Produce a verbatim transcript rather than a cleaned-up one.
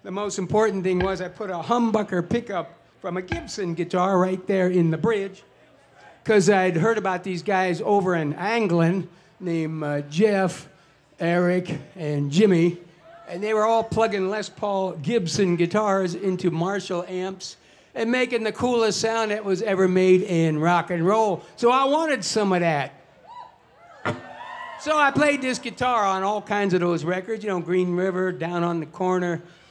the most important thing was I put a humbucker pickup from a Gibson guitar right there in the bridge, because I'd heard about these guys over in Anglin named uh, Jeff, Eric, and Jimmy, and they were all plugging Les Paul Gibson guitars into Marshall amps and making the coolest sound that was ever made in rock and roll. So I wanted some of that. So I played this guitar on all kinds of those records, you know, Green River, Down on the Corner,